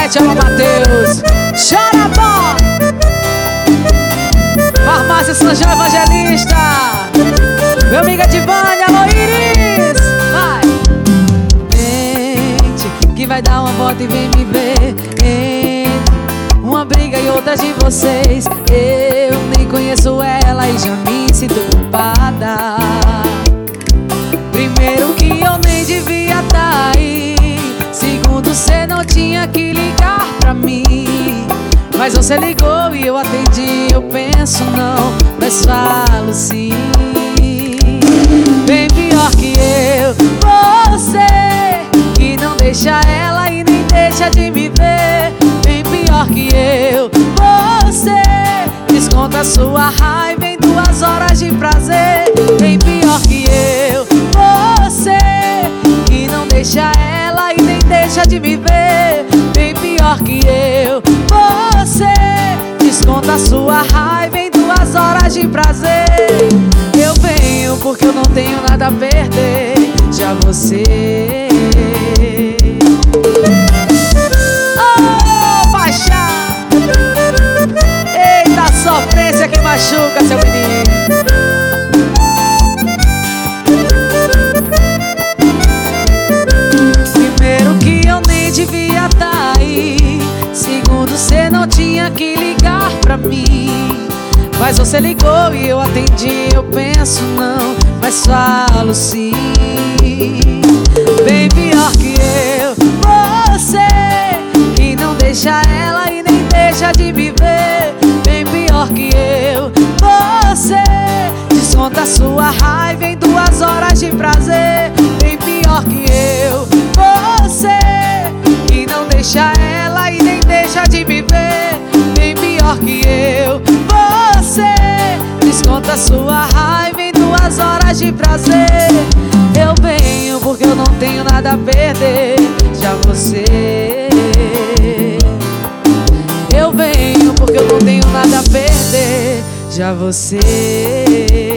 Ivete, alô Matheus. Chora, bom. Farmácia São João Evangelista. Meu amiga Divânia, alô Iris. Vai. Gente, que vai dar uma volta e vem me ver. Uma briga e outra de vocês. Eu nem conheço ela e já me sinto culpada. Primeiro que eu nem devia tá aí. Segundo, cê não tinha que ligar pra mim. Mas você ligou e eu atendi. Eu penso não, mas falo sim. Bem pior que eu, você que não deixa ela e nem deixa de me ver. Bem pior que eu, você desconta sua raiva em 2 horas de prazer. Bem pior que eu, você que não deixa ela e nem deixa de me ver. Bem pior que eu, você desconta sua raiva em 2 horas de prazer. Eu venho porque eu não tenho nada a perder. Já você, oh, paixão. Eita, sofrência que machuca, seu menino. Primeiro que eu nem devia tá aí. Segundo, cê não tinha que ligar pra mim. Mas você ligou e eu atendi. Eu penso não, mas falo sim. Bem pior que eu, você que não deixa ela e nem deixa de me ver. Bem pior que eu, você desconta sua raiva em 2 horas de prazer. Bem pior que eu, você que não deixa ela e nem deixa de me ver. Bem pior que eu, você desconta sua raiva em 2 horas de prazer. Eu venho porque eu não tenho nada a perder. Já você, eu venho porque eu não tenho nada a perder. Já você.